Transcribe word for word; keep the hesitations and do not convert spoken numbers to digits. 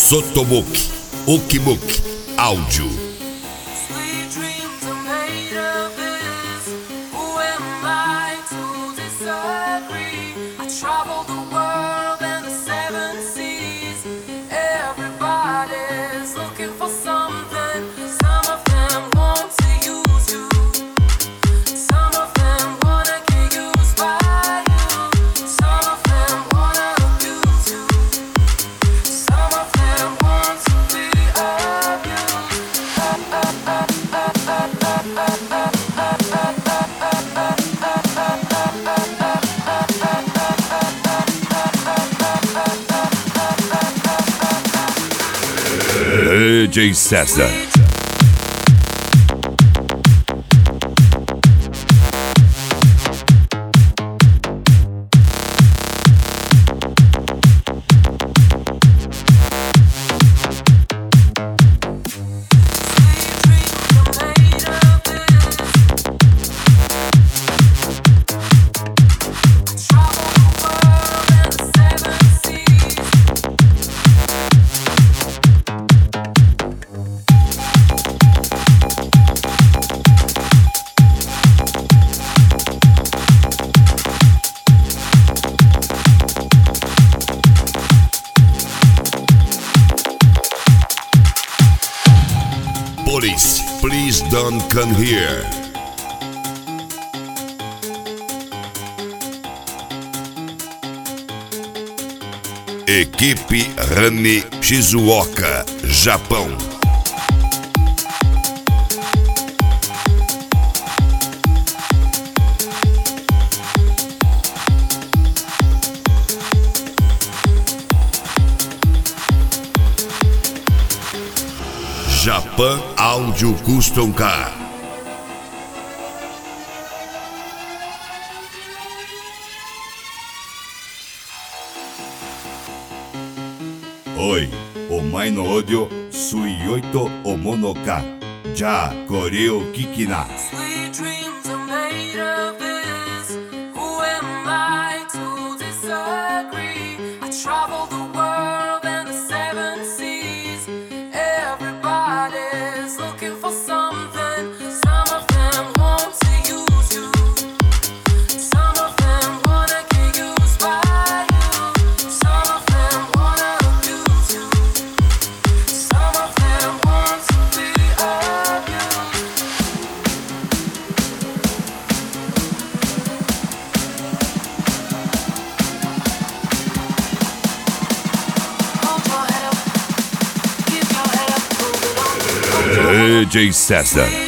Sotobook, Okimuk, áudio. D J César. Police, please don't come here. Equipe Rani Shizuoka, Japão. Japan Audio Custom Car. Oi, omae no audio suioito omono ka. Ja koreo kikina. Sweet dreams are made of this. Who am I to disagree? I travel the world and the seven seas. Everybody's looking for something. Some of them want to use you. Some of them wanna get used by you. Some of them wanna abuse you. Some of them want to be abused. Hold your head up, keep your head up, move it on. D J César.